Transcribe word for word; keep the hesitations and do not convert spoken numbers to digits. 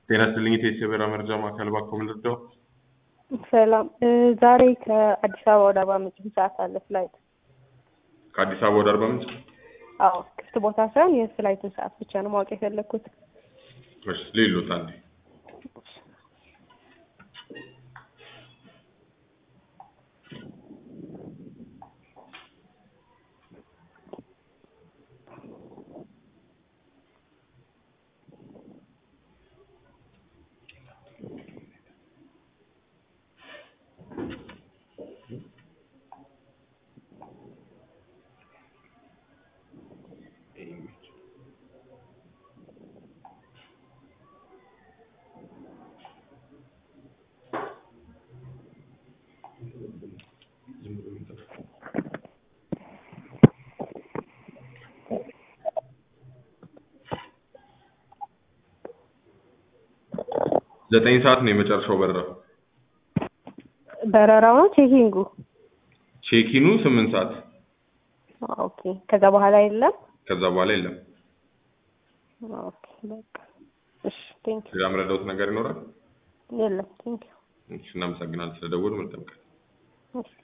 ጤና ይስጥልኝ የቴሌብር መረጃ ማዕከል ባክዎ ምን ልርዳዎ? ሰላም ዛሬ ከአዲስ አበባ ወደ አርባ ምንጭ ሰዓት አለ ፍላይት። ከአዲስ አበባ ወደ አርባ ምንጭ? አዎ ክፍት ቦታ ሳይሆን የፍላይቱን ሰዓት ብቻ ነው ማወቅ የፈለኩት። እሺ ሌሎት አንዴ ዘጠኝ ሰዓት ነው የመጨረሻው በረራ። በረራው ነው ቼኪንጉ? ቼኪኑ ስምንት ሰዓት። ኦኬ ከዛ በኋላ የለም? ከዛ በኋላ የለም። ኦኬ በቃ እሺ ቴንክ ዩ። ሌላ የምረዳዎት ነገር ይኖራል? የለም ቴንክ ዩ። እሺ እናመሰግናለን ስለደወሉ መልካም ቀን። እሺ